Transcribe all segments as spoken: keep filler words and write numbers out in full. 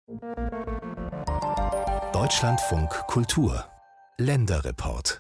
Deutschlandfunk Kultur Länderreport.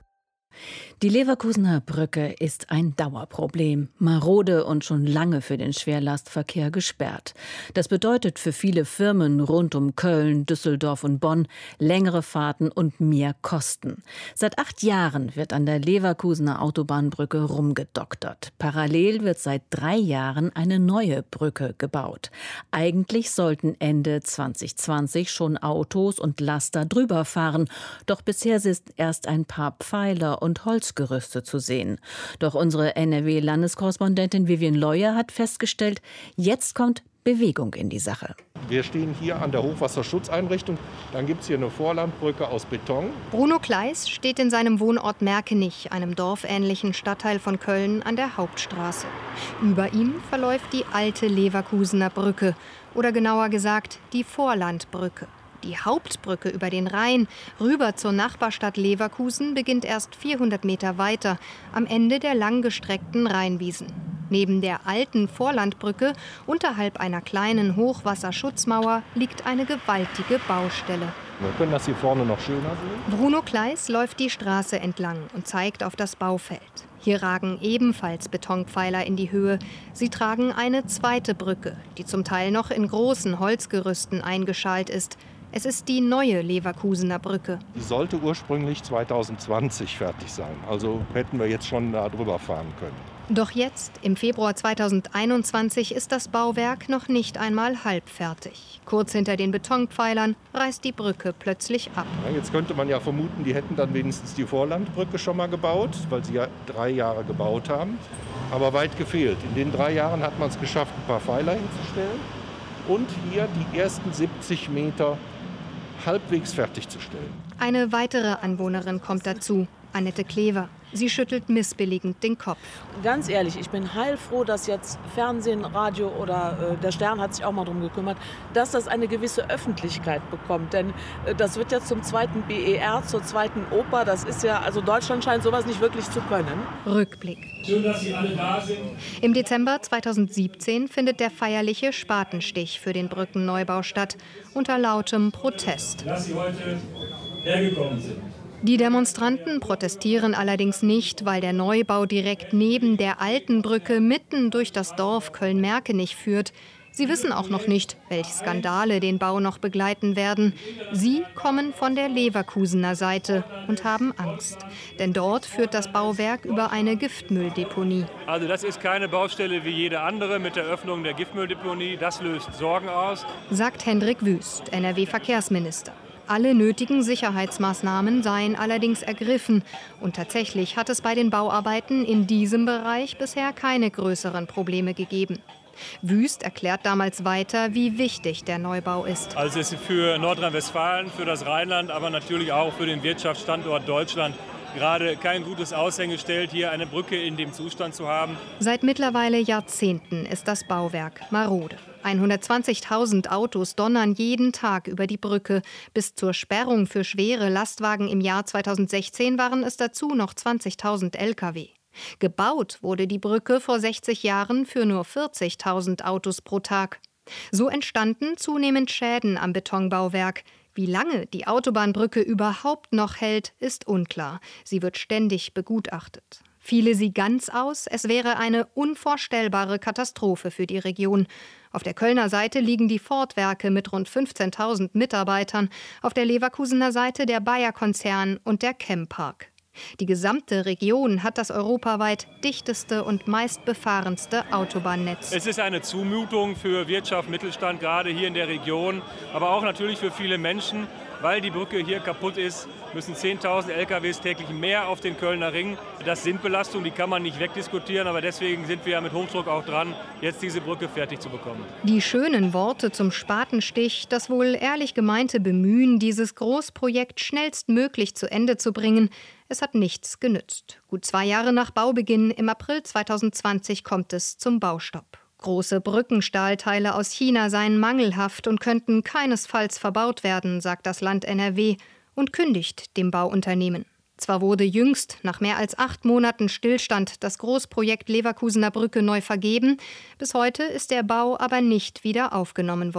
Die Leverkusener Brücke ist ein Dauerproblem, marode und schon lange für den Schwerlastverkehr gesperrt. Das bedeutet für viele Firmen rund um Köln, Düsseldorf und Bonn längere Fahrten und mehr Kosten. Seit acht Jahren wird an der Leverkusener Autobahnbrücke rumgedoktert. Parallel wird seit drei Jahren eine neue Brücke gebaut. Eigentlich sollten Ende zwanzig zwanzig schon Autos und Laster drüber fahren. Doch bisher sind erst ein paar Pfeiler und Holzgerüste zu sehen. Doch unsere N R W-Landeskorrespondentin Vivian Leuer hat festgestellt, jetzt kommt Bewegung in die Sache. Wir stehen hier an der Hochwasserschutzeinrichtung. Dann gibt es hier eine Vorlandbrücke aus Beton. Bruno Kleis steht in seinem Wohnort Merkenich, einem dorfähnlichen Stadtteil von Köln, an der Hauptstraße. Über ihm verläuft die alte Leverkusener Brücke, oder genauer gesagt die Vorlandbrücke. Die Hauptbrücke über den Rhein rüber zur Nachbarstadt Leverkusen beginnt erst vierhundert Meter weiter, am Ende der langgestreckten Rheinwiesen. Neben der alten Vorlandbrücke, unterhalb einer kleinen Hochwasserschutzmauer, liegt eine gewaltige Baustelle. Wir können das hier vorne noch schöner sehen. Bruno Kleis läuft die Straße entlang und zeigt auf das Baufeld. Hier ragen ebenfalls Betonpfeiler in die Höhe. Sie tragen eine zweite Brücke, die zum Teil noch in großen Holzgerüsten eingeschalt ist. Es ist die neue Leverkusener Brücke. Die sollte ursprünglich zwanzig zwanzig fertig sein. Also hätten wir jetzt schon da drüber fahren können. Doch jetzt, im Februar zweitausendeinundzwanzig, ist das Bauwerk noch nicht einmal halb fertig. Kurz hinter den Betonpfeilern reißt die Brücke plötzlich ab. Ja, jetzt könnte man ja vermuten, die hätten dann wenigstens die Vorlandbrücke schon mal gebaut, weil sie ja drei Jahre gebaut haben. Aber weit gefehlt. In den drei Jahren hat man es geschafft, ein paar Pfeiler hinzustellen und hier die ersten siebzig Meter halbwegs fertigzustellen. Eine weitere Anwohnerin kommt dazu, Annette Klever. Sie schüttelt missbilligend den Kopf. Ganz ehrlich, ich bin heilfroh, dass jetzt Fernsehen, Radio oder äh, der Stern hat sich auch mal darum gekümmert, dass das eine gewisse Öffentlichkeit bekommt. Denn äh, das wird jetzt zum zweiten B E R, zur zweiten Oper. Das ist ja, also Deutschland scheint sowas nicht wirklich zu können. Rückblick. Schön, dass Sie alle da sind. Im Dezember zweitausendsiebzehn findet der feierliche Spatenstich für den Brückenneubau statt, unter lautem Protest. Dass Sie heute hergekommen sind. Die Demonstranten protestieren allerdings nicht, weil der Neubau direkt neben der alten Brücke mitten durch das Dorf Köln-Merkenich führt. Sie wissen auch noch nicht, welche Skandale den Bau noch begleiten werden. Sie kommen von der Leverkusener Seite und haben Angst. Denn dort führt das Bauwerk über eine Giftmülldeponie. Also das ist keine Baustelle wie jede andere mit der Öffnung der Giftmülldeponie. Das löst Sorgen aus, sagt Hendrik Wüst, N R W-Verkehrsminister. Alle nötigen Sicherheitsmaßnahmen seien allerdings ergriffen. Und tatsächlich hat es bei den Bauarbeiten in diesem Bereich bisher keine größeren Probleme gegeben. Wüst erklärt damals weiter, wie wichtig der Neubau ist. Also es ist für Nordrhein-Westfalen, für das Rheinland, aber natürlich auch für den Wirtschaftsstandort Deutschland gerade kein gutes Aushänge stellt, hier eine Brücke in dem Zustand zu haben. Seit mittlerweile Jahrzehnten ist das Bauwerk marode. hundertzwanzigtausend Autos donnern jeden Tag über die Brücke. Bis zur Sperrung für schwere Lastwagen im Jahr zweitausendsechzehn waren es dazu noch zwanzigtausend L K W. Gebaut wurde die Brücke vor sechzig Jahren für nur vierzigtausend Autos pro Tag. So entstanden zunehmend Schäden am Betonbauwerk. Wie lange die Autobahnbrücke überhaupt noch hält, ist unklar. Sie wird ständig begutachtet. Fiele sie ganz aus, es wäre eine unvorstellbare Katastrophe für die Region. Auf der Kölner Seite liegen die Ford-Werke mit rund fünfzehntausend Mitarbeitern, auf der Leverkusener Seite der Bayer-Konzern und der Chempark. Die gesamte Region hat das europaweit dichteste und meistbefahrenste Autobahnnetz. Es ist eine Zumutung für Wirtschaft, Mittelstand, gerade hier in der Region, aber auch natürlich für viele Menschen. Weil die Brücke hier kaputt ist, müssen zehntausend L K Ws täglich mehr auf den Kölner Ring. Das sind Belastungen, die kann man nicht wegdiskutieren, aber deswegen sind wir ja mit Hochdruck auch dran, jetzt diese Brücke fertig zu bekommen. Die schönen Worte zum Spatenstich, das wohl ehrlich gemeinte Bemühen, dieses Großprojekt schnellstmöglich zu Ende zu bringen, es hat nichts genützt. Gut zwei Jahre nach Baubeginn, im April zweitausendzwanzig, kommt es zum Baustopp. Große Brückenstahlteile aus China seien mangelhaft und könnten keinesfalls verbaut werden, sagt das Land N R W und kündigt dem Bauunternehmen. Zwar wurde jüngst, nach mehr als acht Monaten Stillstand, das Großprojekt Leverkusener Brücke neu vergeben, bis heute ist der Bau aber nicht wieder aufgenommen worden.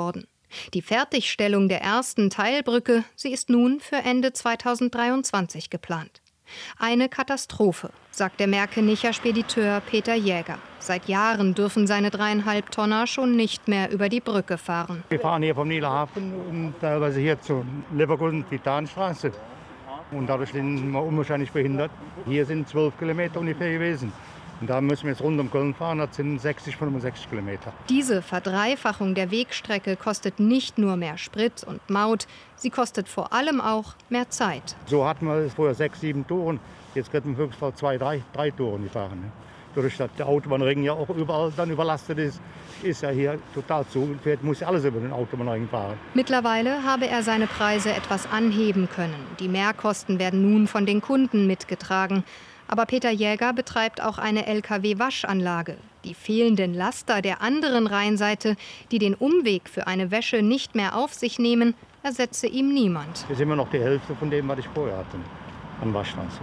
Die Fertigstellung der ersten Teilbrücke, sie ist nun für Ende zweitausenddreiundzwanzig geplant. Eine Katastrophe, sagt der Merkenicher Spediteur Peter Jäger. Seit Jahren dürfen seine dreieinhalb Tonner schon nicht mehr über die Brücke fahren. Wir fahren hier vom Niederhafen und teilweise hier zur Leverkusen-Titanstraße. Und dadurch sind wir unwahrscheinlich behindert. Hier sind zwölf Kilometer ungefähr gewesen. Und da müssen wir jetzt rund um Köln fahren, das sind sechzig, fünfundsechzig Kilometer. Diese Verdreifachung der Wegstrecke kostet nicht nur mehr Sprit und Maut, sie kostet vor allem auch mehr Zeit. So hatten wir vorher sechs, sieben Touren, jetzt könnten wir höchstens zwei, drei, drei Touren fahren. Ne? Dadurch, dass der Autobahnring ja auch überall dann überlastet ist, ist ja hier total zu. Fährt, muss ja alles über den Autobahnring fahren. Mittlerweile habe er seine Preise etwas anheben können. Die Mehrkosten werden nun von den Kunden mitgetragen. Aber Peter Jäger betreibt auch eine L K W-Waschanlage. Die fehlenden Laster der anderen Rheinseite, die den Umweg für eine Wäsche nicht mehr auf sich nehmen, ersetze ihm niemand. Das ist immer noch die Hälfte von dem, was ich vorher hatte an Waschstraßen.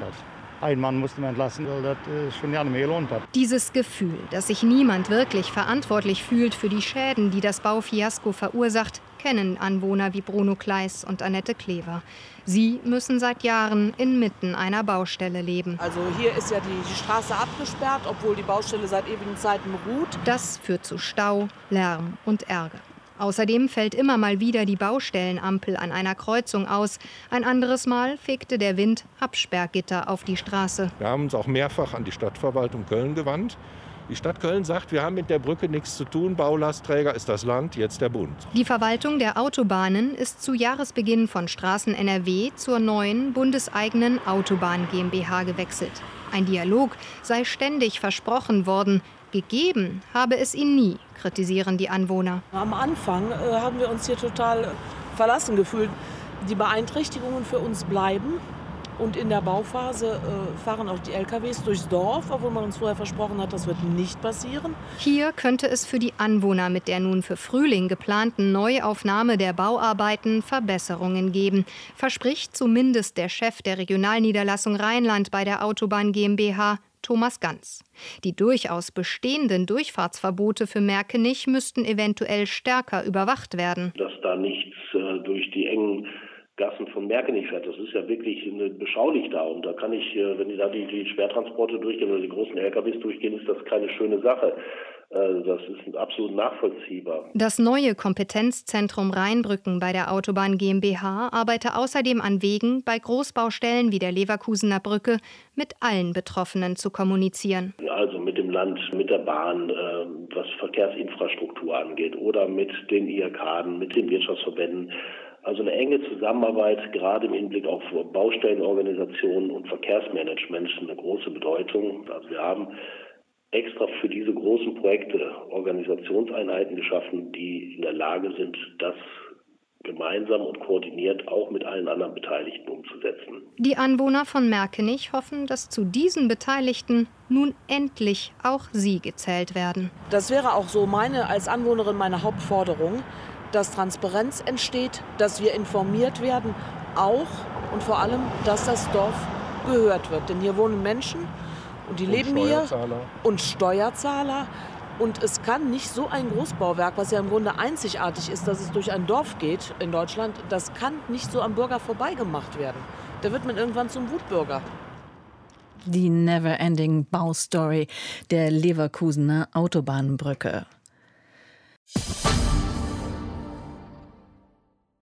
Ein Mann musste man entlassen, weil das schon ja nicht mehr gelohnt hat. Dieses Gefühl, dass sich niemand wirklich verantwortlich fühlt für die Schäden, die das Baufiasko verursacht, kennen Anwohner wie Bruno Kleis und Annette Klever. Sie müssen seit Jahren inmitten einer Baustelle leben. Also hier ist ja die, die Straße abgesperrt, obwohl die Baustelle seit ewigen Zeiten ruht. Das führt zu Stau, Lärm und Ärger. Außerdem fällt immer mal wieder die Baustellenampel an einer Kreuzung aus. Ein anderes Mal fegte der Wind Absperrgitter auf die Straße. Wir haben uns auch mehrfach an die Stadtverwaltung Köln gewandt. Die Stadt Köln sagt, wir haben mit der Brücke nichts zu tun. Baulastträger ist das Land, jetzt der Bund. Die Verwaltung der Autobahnen ist zu Jahresbeginn von Straßen N R W zur neuen bundeseigenen Autobahn GmbH gewechselt. Ein Dialog sei ständig versprochen worden. Gegeben habe es ihn nie, kritisieren die Anwohner. Am Anfang äh, haben wir uns hier total verlassen gefühlt. Die Beeinträchtigungen für uns bleiben. Und in der Bauphase äh, fahren auch die L K Ws durchs Dorf, obwohl man uns vorher versprochen hat, das wird nicht passieren. Hier könnte es für die Anwohner mit der nun für Frühling geplanten Neuaufnahme der Bauarbeiten Verbesserungen geben, verspricht zumindest der Chef der Regionalniederlassung Rheinland bei der Autobahn GmbH, Thomas Ganz. Die durchaus bestehenden Durchfahrtsverbote für Merkenich müssten eventuell stärker überwacht werden. Dass da nichts äh, durch die engen Gassen von Merkenich fährt. Das ist ja wirklich beschaulich da. Und da kann ich, wenn die da die, die Schwertransporte durchgehen oder die großen L K Ws durchgehen, ist das keine schöne Sache. Das ist absolut nachvollziehbar. Das neue Kompetenzzentrum Rheinbrücken bei der Autobahn GmbH arbeite außerdem an Wegen, bei Großbaustellen wie der Leverkusener Brücke mit allen Betroffenen zu kommunizieren. Also mit dem Land, mit der Bahn, was Verkehrsinfrastruktur angeht oder mit den I H K, mit den Wirtschaftsverbänden. Also eine enge Zusammenarbeit, gerade im Hinblick auf Baustellenorganisationen und Verkehrsmanagement, eine große Bedeutung. Also wir haben extra für diese großen Projekte Organisationseinheiten geschaffen, die in der Lage sind, das gemeinsam und koordiniert auch mit allen anderen Beteiligten umzusetzen. Die Anwohner von Merkenich hoffen, dass zu diesen Beteiligten nun endlich auch sie gezählt werden. Das wäre auch so meine als Anwohnerin meine Hauptforderung, dass Transparenz entsteht, dass wir informiert werden, auch und vor allem, dass das Dorf gehört wird. Denn hier wohnen Menschen und die und leben hier und Steuerzahler. Und es kann nicht so ein Großbauwerk, was ja im Grunde einzigartig ist, dass es durch ein Dorf geht in Deutschland, das kann nicht so am Bürger vorbeigemacht werden. Da wird man irgendwann zum Wutbürger. Die Never-Ending Baustory der Leverkusener Autobahnbrücke.